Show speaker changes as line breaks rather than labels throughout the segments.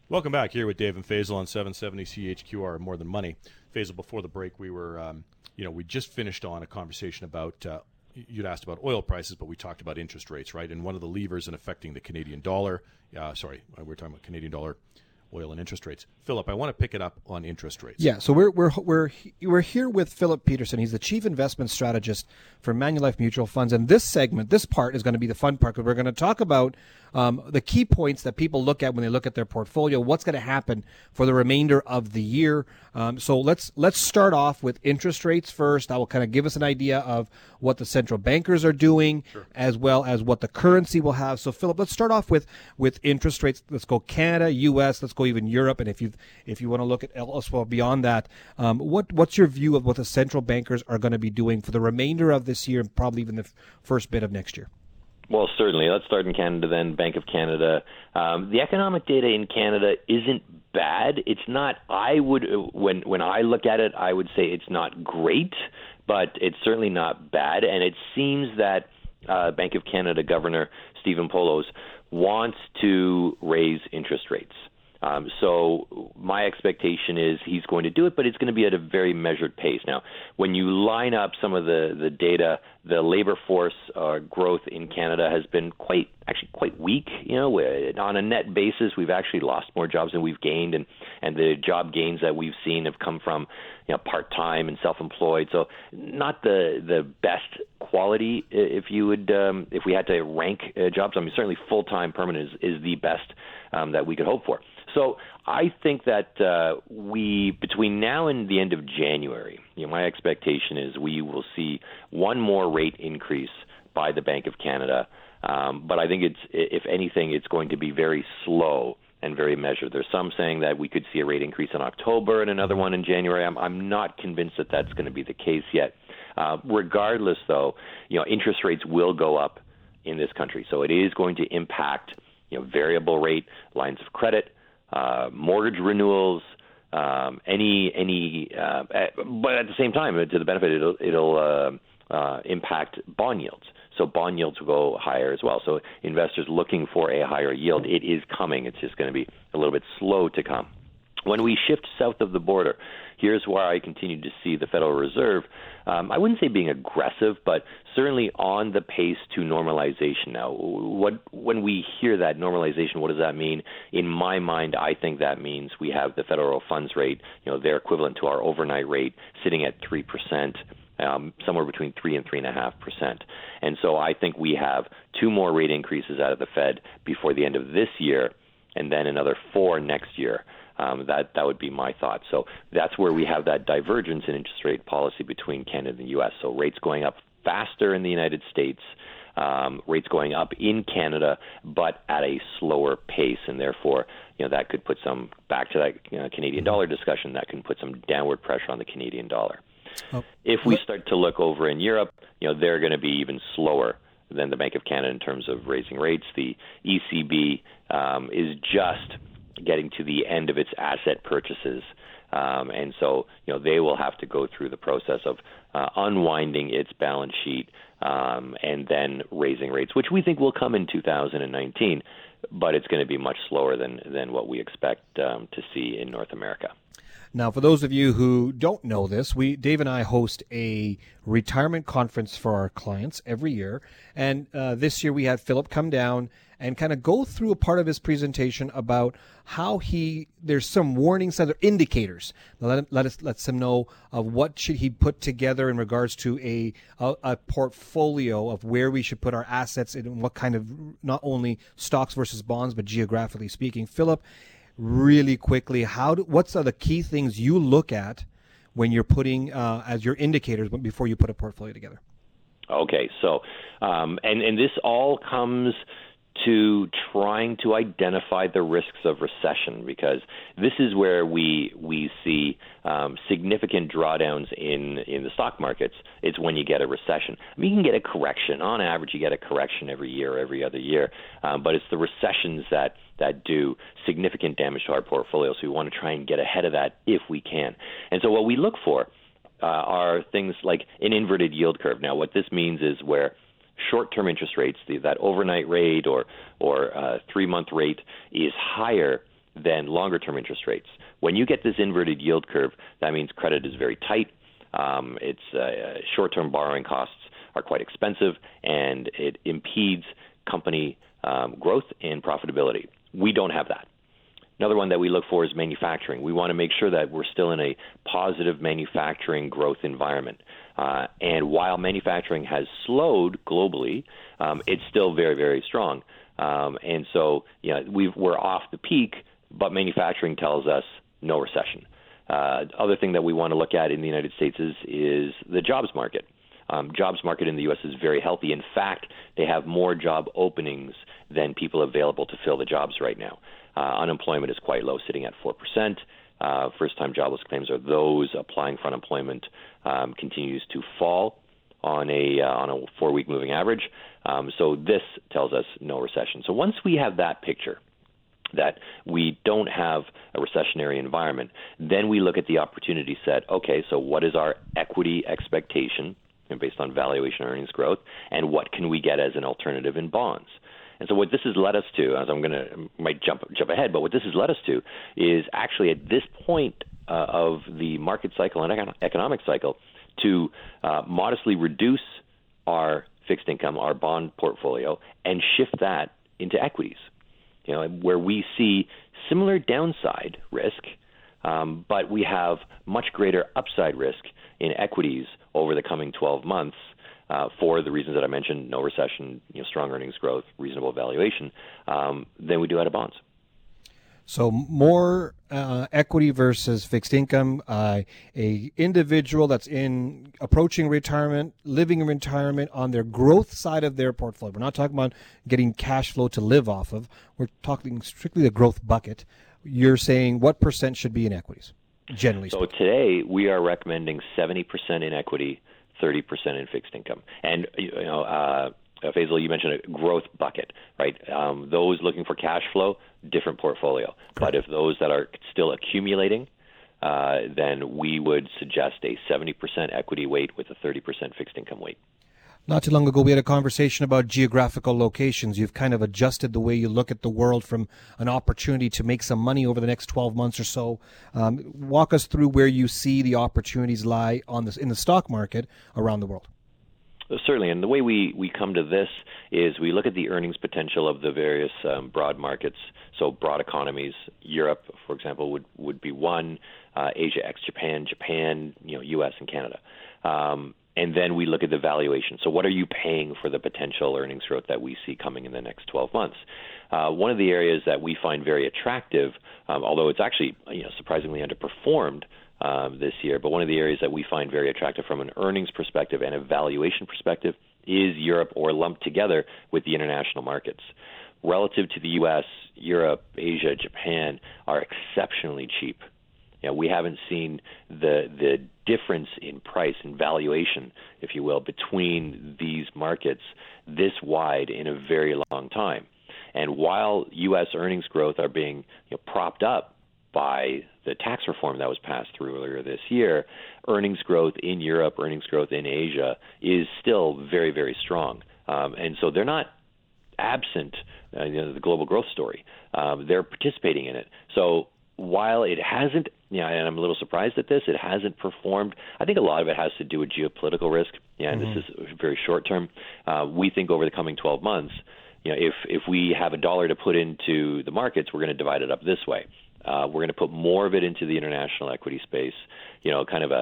Welcome back here with Dave and Faisal on 770 CHQR More Than Money. Faisal, before the break, we were, we just finished on a conversation about, you'd asked about oil prices, but we talked about interest rates, right? And one of the levers in affecting the Canadian dollar, we're talking about Canadian dollar, oil and interest rates. Philip, I want to pick it up on interest rates.
Yeah, so we're here with Philip Peterson. He's the chief investment strategist for Manulife Mutual Funds, and this segment, this part is going to be the fun part because we're going to talk about the key points that people look at when they look at their portfolio. What's going to happen for the remainder of the year? So let's start off with interest rates first. That will kind of give us an idea of what the central bankers are doing, sure, as well as what the currency will have. So Philip, let's start off with interest rates. Let's go Canada, U.S. Let's go even Europe, and if you want to look at elsewhere beyond that, what's your view of what the central bankers are going to be doing for the remainder of this year and probably even the first bit of next year?
Well, certainly. Let's start in Canada then, Bank of Canada. The economic data in Canada isn't bad. It's not, when I look at it, I would say it's not great, but it's certainly not bad. And it seems that Bank of Canada Governor Stephen Poloz wants to raise interest rates. So my expectation is he's going to do it, but it's going to be at a very measured pace. Now, when you line up some of the data, the labor force growth in Canada has been quite weak. On a net basis, we've actually lost more jobs than we've gained, and the job gains that we've seen have come from part-time and self-employed. So not the best quality, if we had to rank jobs. I mean, certainly full-time permanent is the best that we could hope for. So I think that between now and the end of January, my expectation is we will see one more rate increase by the Bank of Canada. But I think if anything, it's going to be very slow and very measured. There's some saying that we could see a rate increase in October and another one in January. I'm not convinced that that's going to be the case yet. Regardless, though, interest rates will go up in this country. So it is going to impact variable rate lines of credit, mortgage renewals, but at the same time, to the benefit, it'll impact bond yields. So bond yields will go higher as well. So investors looking for a higher yield, it is coming. It's just going to be a little bit slow to come. When we shift south of the border, here's where I continue to see the Federal Reserve, I wouldn't say being aggressive, but certainly on the pace to normalization now. When we hear that normalization, what does that mean? In my mind, I think that means we have the federal funds rate, they're equivalent to our overnight rate, sitting at 3%. Somewhere between 3 and 3.5%. And so I think we have two more rate increases out of the Fed before the end of this year, and then another 4 next year. That would be my thought. So that's where we have that divergence in interest rate policy between Canada and the U.S. So rates going up faster in the United States, rates going up in Canada, but at a slower pace, and therefore, that could put some, back to that Canadian dollar discussion, that can put some downward pressure on the Canadian dollar. If we start to look over in Europe, they're going to be even slower than the Bank of Canada in terms of raising rates. The ECB is just getting to the end of its asset purchases, and so they will have to go through the process of unwinding its balance sheet and then raising rates, which we think will come in 2019, but it's going to be much slower than what we expect to see in North America.
Now, for those of you who don't know this, Dave and I host a retirement conference for our clients every year. And this year we had Philip come down and kind of go through a part of his presentation about how there's some warning signs or indicators. Lets him know of what should he put together in regards to a portfolio of where we should put our assets and what kind of, not only stocks versus bonds, but geographically speaking. Philip, really quickly, what's the key things you look at when you're putting as your indicators before you put a portfolio together?
Okay, so and this all comes to trying to identify the risks of recession, because this is where we see significant drawdowns in the stock markets. It's when you get a recession. I mean, you can get a correction. On average, you get a correction every year, every other year, but it's the recessions that do significant damage to our portfolio. So we want to try and get ahead of that if we can. And so what we look for are things like an inverted yield curve. Now, what this means is where short-term interest rates, that overnight rate or 3-month rate, is higher than longer-term interest rates. When you get this inverted yield curve, that means credit is very tight. Short-term borrowing costs are quite expensive, and it impedes company growth and profitability. We don't have that. Another one that we look for is manufacturing. We want to make sure that we're still in a positive manufacturing growth environment. And while manufacturing has slowed globally, it's still very, very strong. And so, we're off the peak, but manufacturing tells us no recession. Other thing that we want to look at in the United States is the jobs market. Jobs market in the U.S. is very healthy. In fact, they have more job openings than people available to fill the jobs right now. Unemployment is quite low, sitting at 4%. First-time jobless claims, or those applying for unemployment, continues to fall on a 4-week moving average. So this tells us no recession. So once we have that picture, that we don't have a recessionary environment, then we look at the opportunity set. Okay, so what is our equity expectation based on valuation earnings growth, and what can we get as an alternative in bonds? And so what this has led us to, as might jump ahead, but what this has led us to is actually at this point of the market cycle and economic cycle to modestly reduce our fixed income, our bond portfolio, and shift that into equities, where we see similar downside risk, but we have much greater upside risk in equities over the coming 12 months. For the reasons that I mentioned, no recession, strong earnings growth, reasonable valuation, than we do out of bonds.
So more equity versus fixed income, a individual that's approaching retirement, living in retirement on their growth side of their portfolio. We're not talking about getting cash flow to live off of. We're talking strictly the growth bucket. You're saying what percent should be in equities, generally speaking?
So today we are recommending 70% in equity, 30% in fixed income. And, Faisal, you mentioned a growth bucket, right? Those looking for cash flow, different portfolio. Correct. But if those that are still accumulating, then we would suggest a 70% equity weight with a 30% fixed income weight.
Not too long ago, we had a conversation about geographical locations. You've kind of adjusted the way you look at the world from an opportunity to make some money over the next 12 months or so. Walk us through where you see the opportunities lie in the stock market around the world.
Certainly, and the way we come to this is we look at the earnings potential of the various broad markets. So broad economies, Europe, for example, would be one, Asia ex-Japan, U.S. and Canada. And then we look at the valuation. So what are you paying for the potential earnings growth that we see coming in the next 12 months? One of the areas that we find very attractive, although it's actually surprisingly underperformed this year, but one of the areas that we find very attractive from an earnings perspective and a valuation perspective is Europe, or lumped together with the international markets. Relative to the U.S., Europe, Asia, Japan are exceptionally cheap. We haven't seen the difference in price and valuation, if you will, between these markets this wide in a very long time. And while U.S. earnings growth are being propped up by the tax reform that was passed through earlier this year, earnings growth in Europe, earnings growth in Asia is still very, very strong. And so they're not absent the global growth story. They're participating in it. So while it hasn't, and I'm a little surprised at this, it hasn't performed. I think a lot of it has to do with geopolitical risk. And this is very short term. We think over the coming 12 months, if we have $1 to put into the markets, we're going to divide it up this way. We're going to put more of it into the international equity space, kind of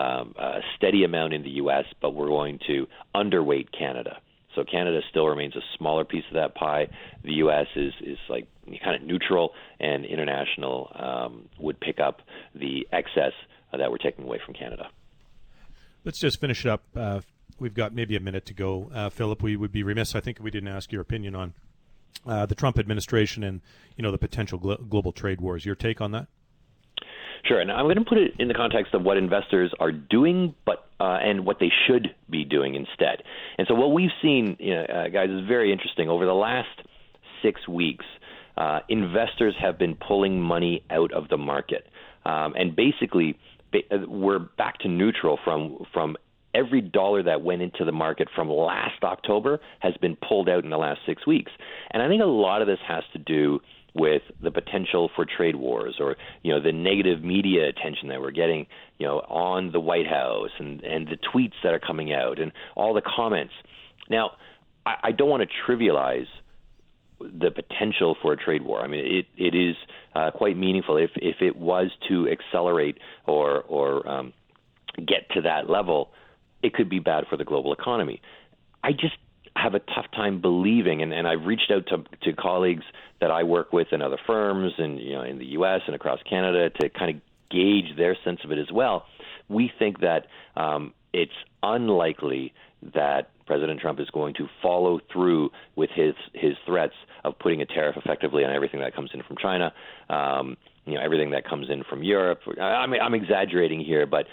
a steady amount in the U.S., but we're going to underweight Canada. So Canada still remains a smaller piece of that pie. The U.S. is like kind of neutral, and international would pick up the excess that we're taking away from Canada.
Let's just finish it up. We've got maybe a minute to go. Philip, we would be remiss, I think, if we didn't ask your opinion on the Trump administration and, the potential global trade wars. Your take on that?
Sure, and I'm going to put it in the context of what investors are doing, but and what they should be doing instead. And so what we've seen, guys, is very interesting. Over the last 6 weeks, investors have been pulling money out of the market, and basically we're back to neutral from every dollar that went into the market from last October has been pulled out in the last 6 weeks. And I think a lot of this has to do with the potential for trade wars, or the negative media attention that we're getting on the White House, and the tweets that are coming out and all the comments. Now, I don't want to trivialize the potential for a trade war. I mean, it is quite meaningful if it was to accelerate or get to that level. It could be bad for the global economy. I just have a tough time believing, and I've reached out to colleagues that I work with in other firms, and in the U.S. and across Canada, to kind of gauge their sense of it as well. We think that it's unlikely that President Trump is going to follow through with his threats of putting a tariff effectively on everything that comes in from China, everything that comes in from Europe. I'm exaggerating here, but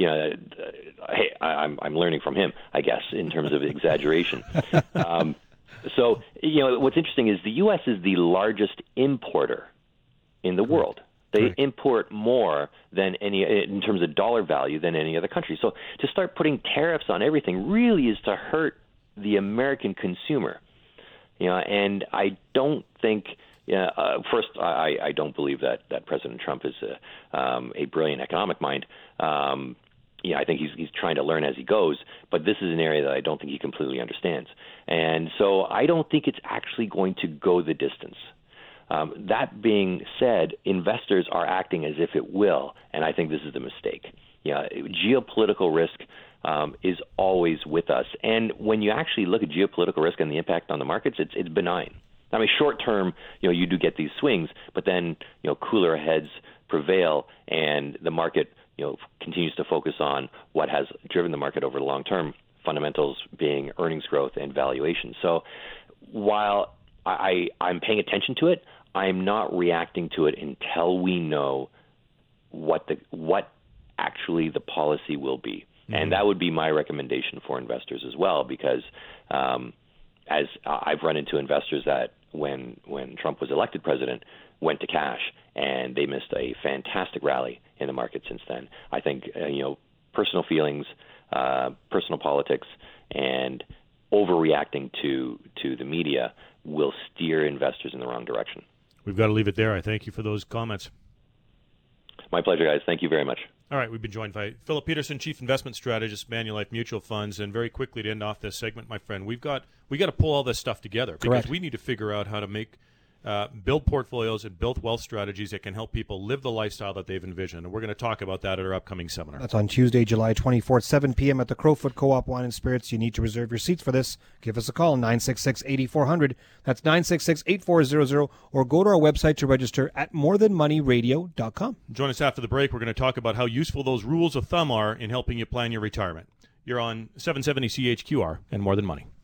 hey, I'm learning from him, I guess, in terms of exaggeration. So what's interesting is the U.S. is the largest importer in the world. They import more than any, in terms of dollar value, than any other country. So to start putting tariffs on everything really is to hurt the American consumer. And I don't think. First, I don't believe that President Trump is a brilliant economic mind. I think he's trying to learn as he goes, but this is an area that I don't think he completely understands. And so I don't think it's actually going to go the distance. That being said, investors are acting as if it will, and I think this is a mistake. Geopolitical risk is always with us. And when you actually look at geopolitical risk and the impact on the markets, it's benign. I mean, short term, you do get these swings, but then, cooler heads prevail, and the market, continues to focus on what has driven the market over the long term, fundamentals being earnings growth and valuation. So while I'm paying attention to it, I'm not reacting to it until we know what actually the policy will be. Mm-hmm. And that would be my recommendation for investors as well, because as I've run into investors that when Trump was elected president, went to cash, and they missed a fantastic rally in the market since then. I think personal feelings, personal politics, and overreacting to the media will steer investors in the wrong direction.
We've got to leave it there. I thank you for those comments.
My pleasure, guys. Thank you very much.
All right, we've been joined by Philip Peterson, Chief Investment Strategist, Manulife Mutual Funds, and very quickly to end off this segment, my friend, we got to pull all this stuff together because
Correct.
We need to figure out how to build portfolios and build wealth strategies that can help people live the lifestyle that they've envisioned. And we're going to talk about that at our upcoming seminar.
That's on Tuesday, July 24th, 7 p.m. at the Crowfoot Co-op Wine and Spirits. You need to reserve your seats for this. Give us a call, 966-8400. That's 966-8400, or go to our website to register at morethanmoneyradio.com.
Join us after the break. We're going to talk about how useful those rules of thumb are in helping you plan your retirement. You're on 770 CHQR and More Than Money.